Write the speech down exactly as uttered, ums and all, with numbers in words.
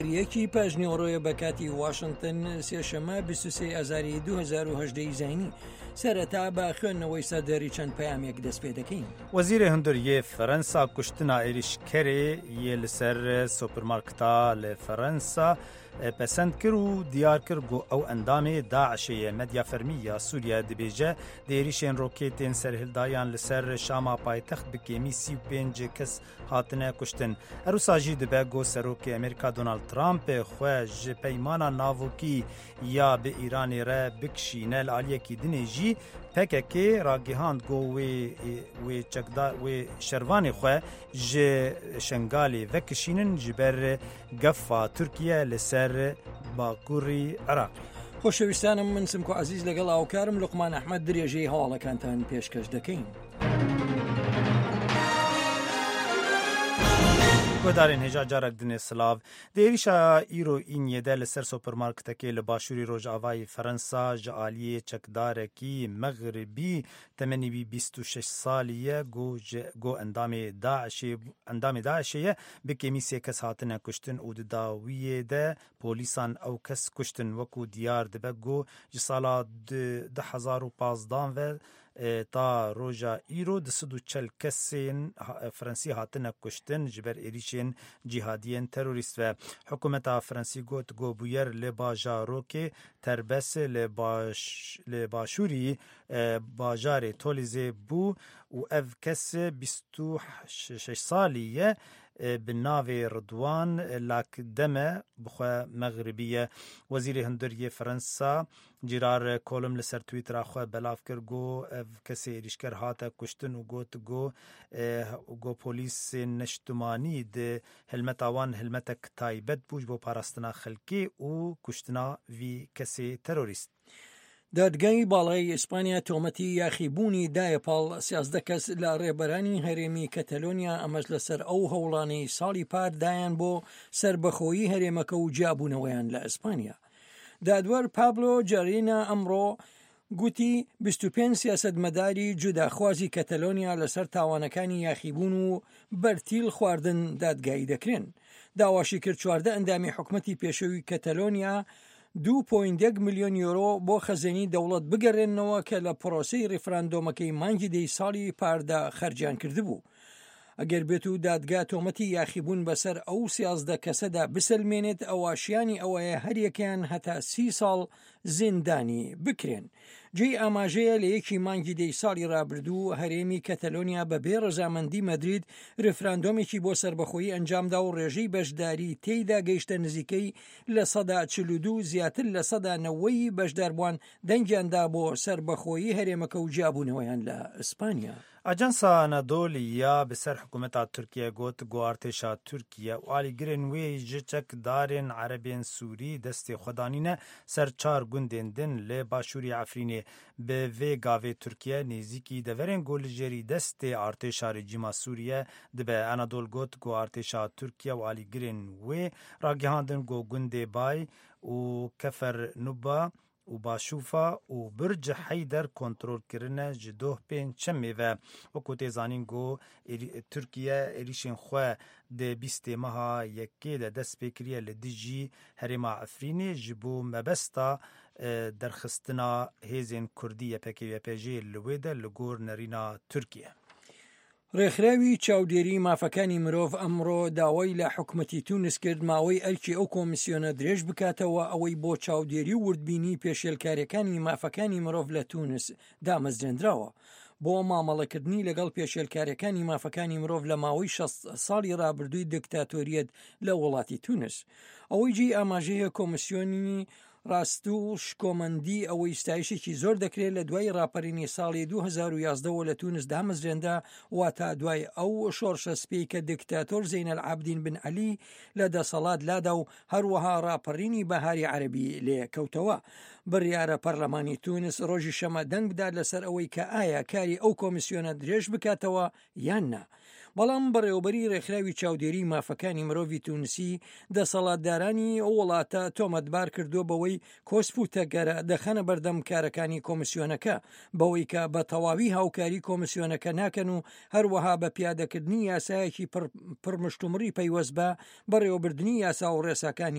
یەکی پاژنێڕۆیە بە کاتی واشنگتن سێشەمە بیست و سێ ئازاری دوو هەزار و هەژدە زینی سەرەتا بە خوێندنەوەی سەردەری چەند پەیامێک دەست پێ دەکەین. وەزیرە هەندوریە فەرەنسا کوشتنا عێریشکەرێ یە لەسەر سوپەرمارکتا لە فەرەنسا پەسەند کرد و دیار کرد گۆ ئەو ئەندامێ داعشەیە مەدیا فەرمیە سووریا دەبێژە دێریشێن ڕۆکێتێن سەرهێلدایان لەسەر شاما پایتەخت بکێمی سی و پێنج کەس هاتنە کوشتن. ئەروساژی دەبێ گۆ سەرۆکی ئەمریکا دۆناڵد ترامپ خوێ ji peymana navokî ya bi Îranê re bikişîne li aliyekî dinê jî P K K ragihand got wê wê çekdar wê şervanê xwe ji Şengalê vekişînin ji ber gefa Tirkiye li ser Bakurî Iraqê. خۆشەویستانم من سمکۆ عەزیز لەگەڵ هاوکارم لوقمان ئەحمەد درێژەی هەواڵەکانتان پێشکەش دەکەین. گۆدارên hêja carek dinê silav di êrişa îro Înyê de li ser supermarketekê li başûrê Rojavayê Ferensa ji aliyê çekdarekî Meğribî temenî bî bîst û şeş salî ye got endamê Daişê endamê Daişê ye bi kêmî sê kes hatine kuştin û di dawiyê de polîsan ew kes kuştin wekû diyar dibe got ji sala du hezar û panzdeh ve تا روژا ایرو د سدو چل کسین فرانسی هاتنه کشتن جبر ایریشین جهادیین تروریست و حکومت فرانسی گوت گو بویر لباجا روکه تربس لباش لباشوری باجار تولیزه بو و اف کس بیست و شش سالیه بناوی رضوان لاکدمه بخوا مغربیه. وزیر هندوریه فرانسا جرار کولم لسر تویتر خو بلاف کر گو کسی ایریشکر هاته کشتن و گوت گو گو پولیس نشتمانی ده هلمت آوان هلمتک تایبت بوج بو پاراستنا خلکی و کشتنا وی کسی تروریست. دادگای باڵای ئیسپانیا تۆمەتی یاخیبوونی دایە پاڵ سیازدە کەس لە ڕێبەرانی هەرێمی کەتەلۆنیا ئەمەش لەسەر ئەو هەوڵانەی ساڵی پار دایان بۆ سربەخۆیی هەرێمەکە و جیابوونەوەیان لە ئیسپانیا. دادوەر پابلۆ جارینە ئەمڕۆ گوتی بیست و پێنج سیاسەتمەداری جوداخوازی کەتەلۆنیا لەسەر تاوانەکانی یاخیبوون و بەرتیل خواردن دادگایی دەکرێن. داواشی کرد چواردە ئەندامی حکومەتی پێشەوی کەتەلۆنیا دو پۆینت یەک ملیۆن یۆرۆ بۆ خەزێنی دەوڵەت بگەڕێنەوە کە لە پرۆسەی ڕیفراندۆمەکەی مانگی دەی ساڵی پاردا خەرجیان کردبوو. ئەگەر بێت و دادگا تۆمەتی یاخیبوون بەسەر ئەو سیازدە کەسەدا بسەلمێنێت ئەواشیانی ئەوەیە هەریەکەیان هەتا سی ساڵ زیندانی بکرێن. جێی ئاماژەیە لە یەکی مانگی دەی ساڵی ڕابردوو هەرێمی کەتەلۆنیا بەبێ ڕەزامەندی مەدرید ریفراندۆمێکی بۆ سربەخۆیی ئەنجامدا و ڕێژەی بەشداری تێیدا گەیشتە نزیکەی لە سەدا چل و دوو زیاتر لە سەدا نەوەی بەشداربووان دەنگیاندا بۆ سربەخۆیی هەرێمەکە و جیابوونەوەیان لە ئیسپانیا. ئاجانسا ئەنادۆلیا بەسەر حکوومەتا تورکیە گوت گوارتێشا تورکیە و ئالیگرên wê ji çekdarên Erebên Sûrî destê xwedanîne ser çar gundên din lê başûrê Efrînê. Bi vê gavê Tirkiye nêzîkî deverên golîjerî destê artêşa rejîma Sûriye dibe. Anadol got got artêşa Tirkiye û alîgirên wê ragihandin got gundê Bay û Kefernuba û Başûfa û Birc Heyder kontrolkirine ji doh pênc çemê ve. Wekû tê zanîn got Tirkiye êrişên xwe di bîstê meha yekê de dest pê kiriye li dijî herêma Efrînê ji bo mebesta derxistina hêzên Kurdî Y P K Y P J li wê de li gor nerîna Tirkiye. ڕێکخراوی چاودێری مافەکانی مرۆڤ ئەمڕۆ داوای لە حکومەتی تونس کرد ماوەی ئەرکی ئەو کۆمیسیۆنە درێژ بکاتەوە ئەوەی بۆ چاودێری و وردبینی پێشێلکاریەکانی مافەکانی مرۆڤ لە تونس دامەزرێنراوە. بۆ مامەڵەکردنی لەگەڵ پێشێلکاریەکانی مافەکانی مرۆڤ لە ماوەی شەست ساڵی ڕابردووی دکتاتۆریەت لە وڵاتی تونس. ئەوەی جێی ئاماژەیە کۆمیسیۆنی ڕاستوش کۆمەندی ئەوەی ستایشێکی زۆر دەکرێت لە دوای ڕاپەرینی ساڵی دوو هەزار و یازدەوە لە تونس دامەزرێندا واتە دوای ئەو شۆڕشە سپێی کە دکتاتۆر زەینەل عابدین بن عەلی لە دەسەڵات لادا و هەروەها ڕاپەڕینی بەهاری عەرەبی لێ کەوتەوە. بڕیارە پەرلەمانی تونس ڕۆژی شەمە دەنگ بدات لەسەر ئەوەی کە ئایا کاری ئەو کۆمیسیۆنە درێژ بکاتەوە یان نا. بەڵام بەڕێوەبەری ڕێکخراوی چاودێری مافەکانی مرۆڤی تونسی دەسەڵاتدارانی ئەو وڵاتە تۆمەتبار کردو بەوەی کۆسپوتەگەرە دەخەنە بەردەم کارەکانی کۆمسیۆنەکە بەوەی کە بە تەواوی هاوکاری کۆمسیۆنەکە ناکەن و هەروەها بە پیادەکردنی یاسایەکی پڕمشتومڕی پەیوەست بە بەڕێوەبردننی یاسا و ڕێساکانی